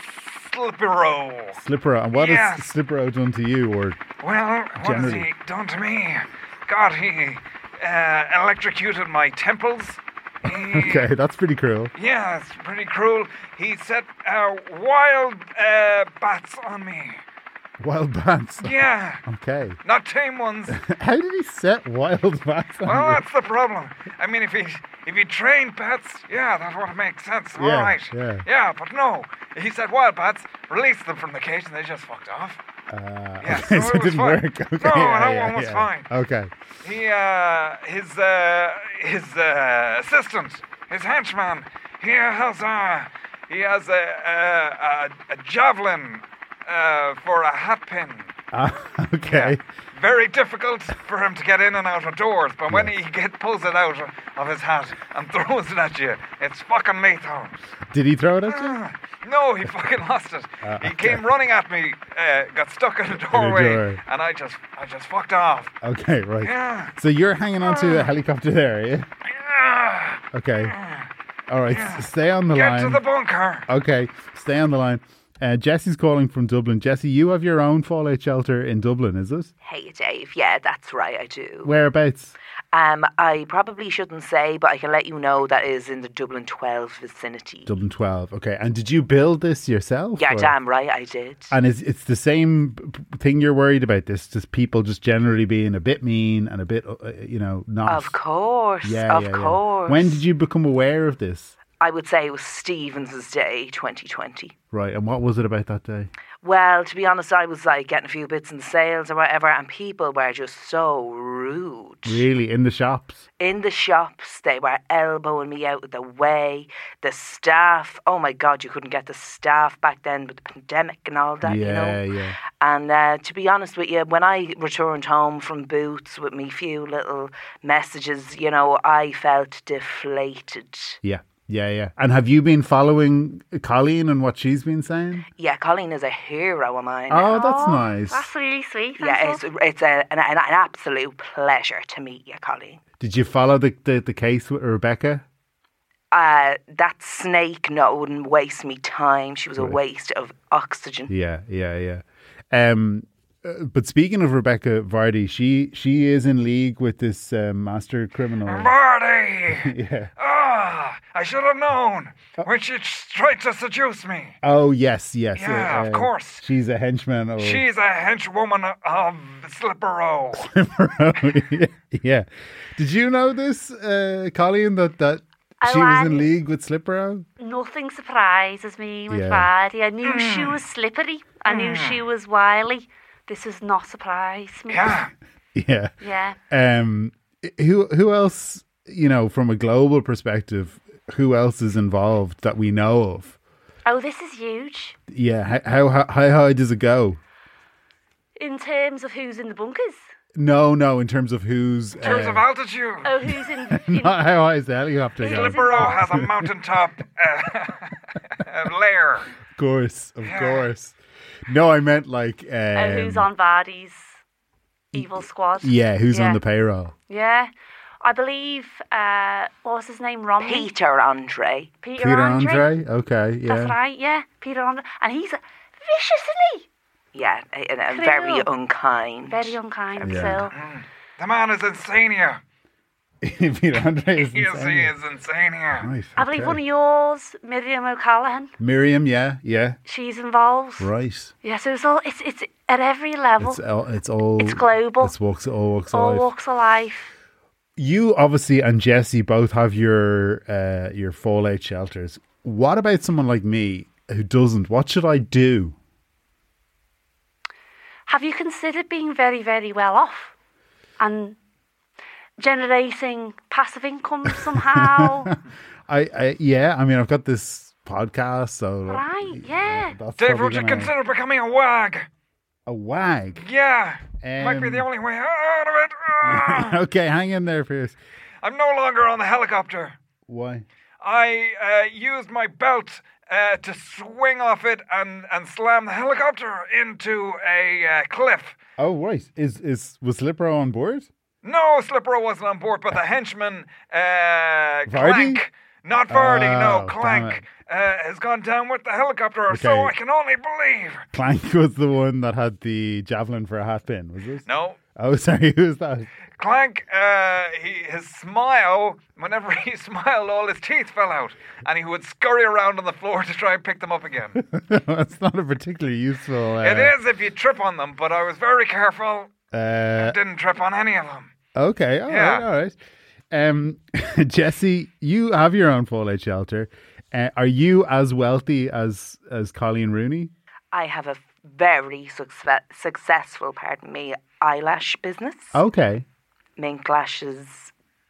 Slipero. Slipero. And what yes. has Slipero done to you? Or Well, what has Generally. he done to me? God, he uh, electrocuted my temples. He, okay, that's pretty cruel. Yeah, it's pretty cruel. He set uh, wild uh, bats on me. Wild bats. Yeah, Okay. not tame ones. How did he set wild bats on Well, you? that's the problem. I mean, if he if he trained bats, yeah, that would make sense. All Yeah, right. yeah. Yeah, but no. He said wild bats, released them from the cage, and they just fucked off. Uh, Yeah, okay, so so it it was didn't fine. work. Okay, No, yeah, that yeah, one was yeah. fine. Okay. He, uh, his, uh, his uh, assistant, his henchman, he has a, he has a, a, a, a javelin uh, for a hat pin. Ah, okay. Very difficult for him to get in and out of doors, but when he get, pulls it out of his hat and throws it at you, it's fucking lethal. Did he throw it at you? Ah, no, he fucking lost it. Ah, he okay. came running at me, uh, got stuck in a doorway, door. and I just, I just fucked off. Okay, right. Yeah. So you're hanging onto a helicopter there, are you? Yeah. Okay. All right. s- Stay on the Get line. to the bunker. Okay. Stay on the line. Uh, Jesse's calling from Dublin. Jesse, you have your own fallout shelter in Dublin, is it? Hey, Dave. Yeah, that's right, I do. Whereabouts? Um, I probably shouldn't say, but I can let you know that is in the Dublin twelve vicinity. Dublin twelve. Okay. And did you build this yourself? Yeah, or- damn right, I did. And is it's the same p- p- thing you're worried about? This just people just generally being a bit mean and a bit, uh, you know, not. Of course, Yeah, of yeah, yeah. course. When did you become aware of this? I would say it was Stevens' Day, twenty twenty. Right. And what was it about that day? Well, to be honest, I was like getting a few bits in the sales or whatever, and people were just so rude. Really, in the shops? In the shops, they were elbowing me out of the way. The staff, oh my God, you couldn't get the staff back then with the pandemic and all that, you know. Yeah, yeah. And uh, to be honest with you, when I returned home from Boots with me few little messages, you know, I felt deflated. Yeah. Yeah, yeah. And have you been following Colleen and what she's been saying? Yeah, Colleen is a hero of mine. Oh, that's nice. That's really sweet. Yeah, thanks, it's love. it's a, an, an absolute pleasure to meet you, Colleen. Did you follow the, the, the case with Rebecca? Uh, that snake no wouldn't waste me time. She was a Right. waste of oxygen. Yeah, yeah, yeah. Um, uh, but speaking of Rebecca Vardy, she she is in league with this um, master criminal. Marty! Yeah. Ah, I should have known when she tried to seduce me. Oh yes, yes. Yeah, uh, of course. She's a henchman. Of She's a henchwoman of Slipero. yeah, yeah. Did you know this, uh, Colleen? That that Oh, she was in um, league with Slipero? Nothing surprises me with Yeah. Vardy. I knew she was slippery. I knew she was wily. This has not surprised me. Yeah. Yeah. Yeah. Um, who who else? You know, from a global perspective, who else is involved that we know of? Oh, this is huge. Yeah. How how how high does it go? In terms of who's in the bunkers. No, no. In terms of who's. In terms uh, of altitude, Oh, who's in... in not how high is the helicopter Who's going? Of Slipero has a mountaintop uh, lair. course, of Yeah. course. No, I meant like. Um, oh, who's on Vardy's evil squad. Yeah, who's Yeah. on the payroll? Yeah. I believe, uh, what was his name? Romney? Peter Andre. Peter, Peter Andre. Andre. Okay, yeah. That's right, yeah. Peter Andre. And he's vicious, isn't Yeah, and, and Cruel. very unkind. he? Very unkind, Yeah. so. The man is insania. Peter Andre is Yes, insane. he is insane here. Right, I believe okay. one of yours, Miriam O'Callaghan, Miriam, yeah, yeah, she's involved. right. Yeah, so it's all it's it's at every level. It's all, it's all, It's global. It's walks, all walks of all life. walks of life. You obviously and Jesse both have your uh, your fallout shelters. What about someone like me who doesn't? What should I do? Have you considered being very, very well off and generating passive income somehow? I, I yeah, I mean I've got this podcast, so Right, yeah. That's Dave, probably would you gonna- consider becoming a wag? a wag? Yeah. Might be the Um, only way out of it. Ah. Okay, hang in there, Pierce. I'm no longer on the helicopter. Why? I uh, used my belt uh, to swing off it and, and slam the helicopter into a uh, cliff. Oh, right. Is is was Slipro on board? No, Slipper wasn't on board, but the henchman, uh, Vardy? Clank, not Vardy, Oh, no, damn Clank, uh, has gone down with the helicopter, Okay. so I can only believe. Clank was the one that had the javelin for a hat pin, was it? No, Oh, sorry, who was that? Clank, uh, he, his smile, whenever he smiled, all his teeth fell out, and he would scurry around on the floor to try and pick them up again. That's not a particularly useful. Uh, It is if you trip on them, but I was very careful. Uh, Didn't trip on any of them. okay, all right, Yeah. all right. Um, Jesse, you have your own fallout shelter. Uh, are you as wealthy as as Colleen Rooney? I have a very success- successful, pardon me, eyelash business. Okay. Mink lashes,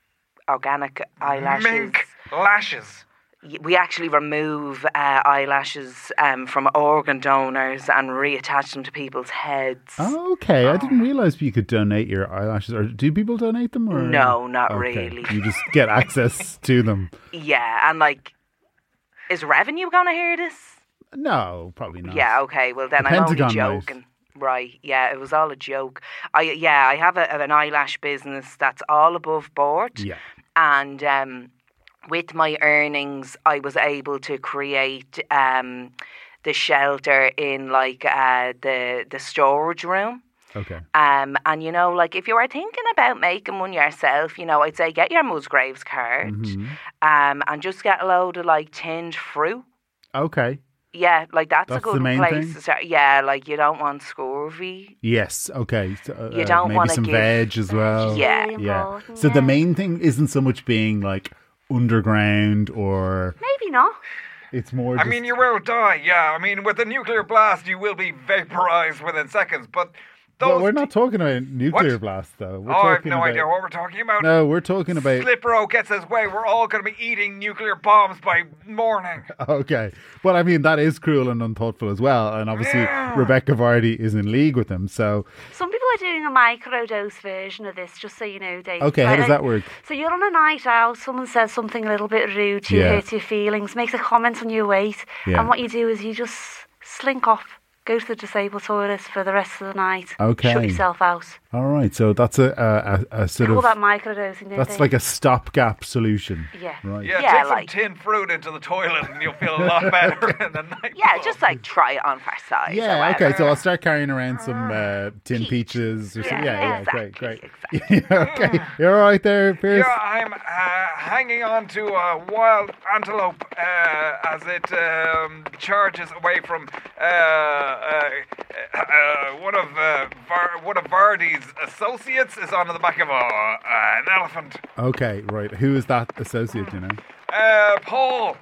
organic eyelashes. Mink lashes. Y- We actually remove uh, eyelashes um, from organ donors and reattach them to people's heads. Okay, I didn't realize you could donate your eyelashes. Or do people donate them? Or No, not Okay, really. You just get access to them. Yeah, and like, is Revenue going to hear this? No, probably not. Yeah, okay, well then The I'm Pentagon only might. joking. Right, yeah, it was all a joke. I Yeah, I have a, an eyelash business that's all above board. Yeah. And um, with my earnings, I was able to create um, the shelter in like uh, the, the storage room. Okay. Um, and you know, like if you were thinking about making one yourself, you know, I'd say get your Musgraves card, Mhm. um, and just get a load of like tinned fruit. Okay. Yeah, like that's, That's a good the main place thing? to start. Yeah, like you don't want scurvy. Yes. Okay. So, uh, You don't maybe wanna some give- veg as well. Yeah. Really Yeah. important, So the yeah. main thing isn't so much being like underground, or Maybe not. it's more. I Just, mean, you will die, yeah. I mean, with a nuclear blast, you will be vaporized within seconds, but those... Well, we're not talking about nuclear What? blast, though. We're Oh, I have talking no about, idea what we're talking about. No, we're talking about. Slipro gets his way. We're all going to be eating nuclear bombs by morning. Okay. Well, I mean, that is cruel and unthoughtful as well. And obviously, Yeah. Rebecca Vardy is in league with them. So, Some people are doing a microdose version of this, just so you know, Dave. okay, how Like, does that work? So you're on a night out, someone says something a little bit rude to you, Yeah. hurts your feelings, makes a comment on your weight, Yeah. and what you do is you just slink off, go to the disabled toilet for the rest of the night, Okay. shut yourself out. All right. So that's a, a, a, a sort Call of. that microdosing, don't That's they? like a stopgap solution. Yeah. Right. Yeah, Yeah, take like- some tin fruit into the toilet and you'll feel a lot better in the night. Yeah, just like try it on for size. Yeah, or whatever. okay, so I'll start carrying around some uh, tin peaches or something. Yeah, yeah, exactly, great, great. exactly. Okay, you're all right there, Pierce? Yeah, I'm uh, hanging on to a wild antelope uh, as it um, charges away from uh, uh, uh, one of uh, Var- one of Vardy's associates is on the back of a, uh, an elephant. Okay, right. Who is that associate, you know? Uh, Paul,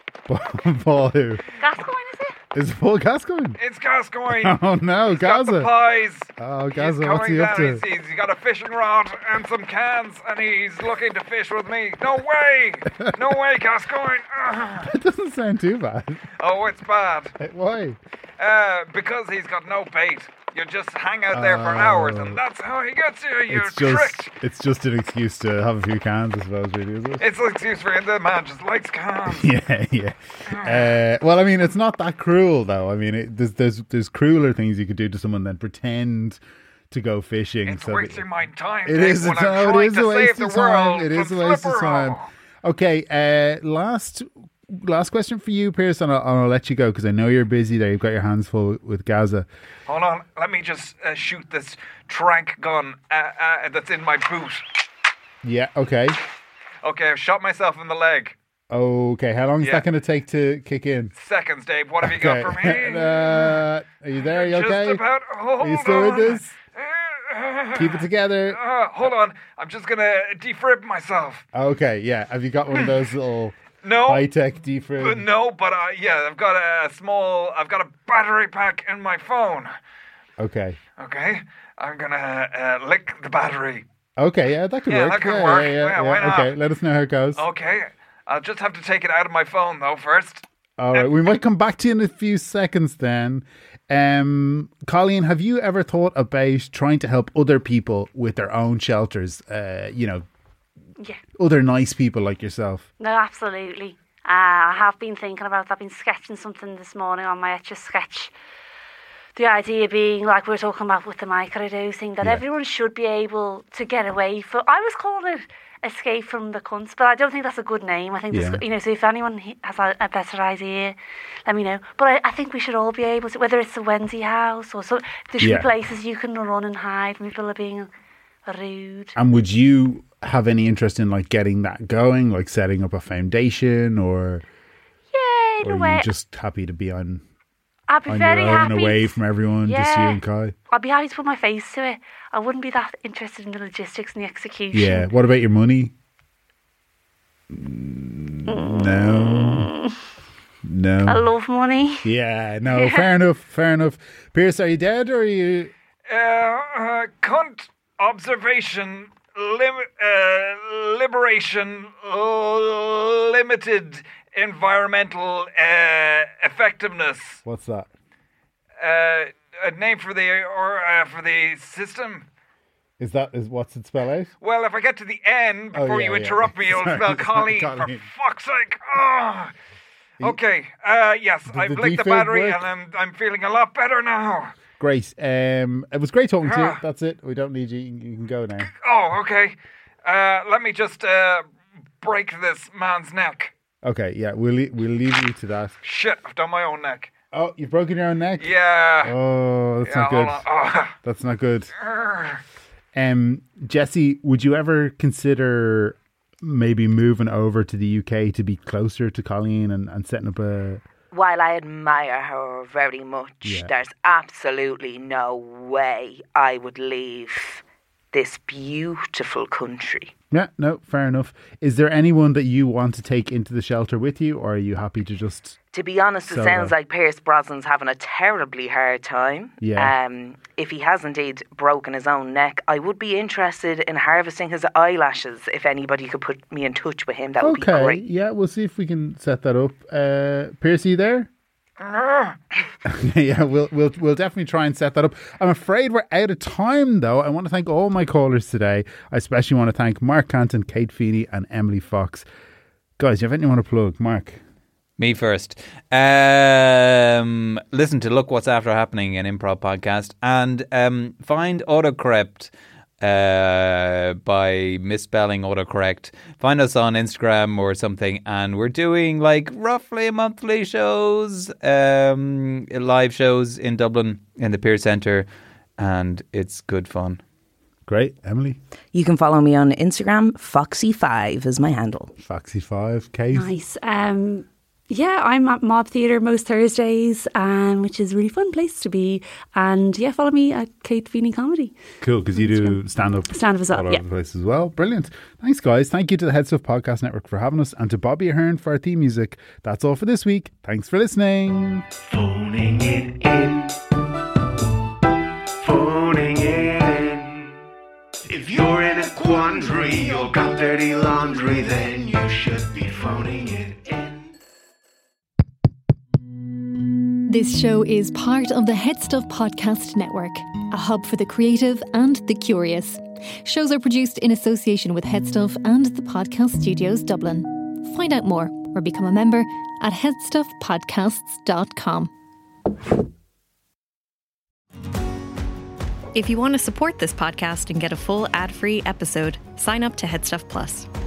Paul who? Gascoigne, is it? Is it Paul Gascoigne? it's Gascoigne. Oh no, He's got the Gaza. pies. Oh, He's Gaza, what's coming he up down. to? He's, he's got a fishing rod and some cans, and he's looking to fish with me. No way! No way, Gascoigne! Ugh. It doesn't sound too bad. Oh, it's bad. Why? Uh, because he's got no bait. You just hang out there for hours, Oh. and that's how he gets you. You're It's just tricked. it's just an excuse to have a few cans, I suppose, really, is it? It's an excuse for him. The man just likes cans. Yeah, yeah. Uh, well, I mean, it's not that cruel, though. I mean, it, there's there's there's crueler things you could do to someone than pretend to go fishing. It's so that- wasting my time. It Dave, is. when It's, I'm no, it trying is to a waste save of the world time. It is a from waste of Slippery. time. Okay. Uh, last last question for you, Pierce, and I'll, I'll let you go because I know you're busy there. You've got your hands full with Gaza. Hold on. Let me just uh, shoot this trank gun uh, uh, that's in my boot. Yeah, okay. Okay, I've shot myself in the leg. Okay, how long is Yeah. that going to take to kick in? Seconds, Dave. What have you got for me? uh, are you there? Are you Just okay? about. Hold Are you still on. with us? Keep it together. Uh, hold on. I'm just gonna defrib myself. Okay, yeah. Have you got one of those little No. high-tech But defib? no, but uh, yeah, I've got a small. I've got a battery pack in my phone. Okay. Okay, I'm gonna uh, lick the battery. Okay, yeah, that could Yeah, work. that could yeah, work. Yeah, yeah, Yeah, yeah. why not? Okay, let us know how it goes. Okay, I'll just have to take it out of my phone though first. All right, we might come back to you in a few seconds then. Um, Colleen, have you ever thought about trying to help other people with their own shelters? Uh, you know, Yeah. other nice people like yourself. No, absolutely. Uh, I have been thinking about that. I've been sketching something this morning on my Etch a Sketch. The idea being, like we were talking about with the microdose thing, that Yeah. everyone should be able to get away from... I was calling it Escape from the Cunts, but I don't think that's a good name. I think, Yeah. there's you know, so if anyone he- has a, a better idea, let me know. But I, I think we should all be able to, whether it's the Wendy house or so, there should Yeah. be places you can run and hide when people are being rude. And would you have any interest in like getting that going, like setting up a foundation, or, Yeah, in or a are way. you just happy to be on, I'd be on very your own, happy. away from everyone, just you Yeah. and Kai? I'd be happy to put my face to it. I wouldn't be that interested in the logistics and the execution. Yeah. What about your money? No. No. I love money. Yeah, no, fair enough, fair enough. Pierce, are you dead or are you... Uh, uh cunt observation lim- uh, liberation uh, limited environmental uh, effectiveness. What's that? Uh, a name for the or uh, for the system. Is that, is what's it spell out? Well, if I get to the end Oh, before yeah, you yeah. interrupt me, you'll Sorry, spell sorry, Colleen, Colleen. for fuck's sake. Oh. Okay, uh, yes, I've the licked the defib battery work? and I'm, I'm feeling a lot better now. Great. Um, it was great talking to you. Ah. That's it. We don't need you. You can go now. Oh, okay. Uh, let me just uh, break this man's neck. Okay, yeah, we'll le- we'll leave you to that. Shit, I've done my own neck. Oh, you've broken your own neck? Yeah. Oh, that's yeah, not good. hold on. Oh. That's not good. Urgh. Um, Jesse, would you ever consider maybe moving over to the U K to be closer to Colleen and, and setting up a... While I admire her very much, Yeah. there's absolutely no way I would leave this beautiful country. Yeah, no, fair enough. Is there anyone that you want to take into the shelter with you, or are you happy to just... To be honest, it So, sounds uh, like Pierce Brosnan's having a terribly hard time. Yeah. Um, if he has indeed broken his own neck, I would be interested in harvesting his eyelashes. If anybody could put me in touch with him, that would be Okay, great. yeah, we'll see if we can set that up. Uh, Pierce, are you there? Yeah, we'll we'll we'll definitely try and set that up. I'm afraid we're out of time, though. I want to thank all my callers today. I especially want to thank Mark Canton, Kate Feeney, and Emily Fox. Guys, do you have anything you want to plug? Mark? Me first. Um, listen to Look What's After Happening, an improv podcast, and um, find autocorrect uh, by misspelling autocorrect. Find us on Instagram or something, and we're doing like roughly monthly shows, um, live shows in Dublin in the Peer Centre, and it's good fun. Great. Emily? You can follow me on Instagram. Foxy five is my handle. Foxy five. Kate? Nice. Um, yeah, I'm at Mob Theatre most Thursdays, um, which is a really fun place to be. And yeah, follow me at Kate Feeney Comedy. Cool, because you do stand-up Stand-up as well, all over yeah. the place as well. Brilliant. Thanks, guys. Thank you to the Head Stuff Podcast Network for having us, and to Bobby Ahern for our theme music. That's all for this week. Thanks for listening. Phoning it in. Phoning it in. If you're in a quandary or got dirty laundry, then you should be phoning it in. This show is part of the Head Stuff Podcast Network, a hub for the creative and the curious. Shows are produced in association with Head Stuff and the Podcast Studios Dublin. Find out more or become a member at head stuff podcasts dot com. If you want to support this podcast and get a full ad-free episode, sign up to Headstuff Plus.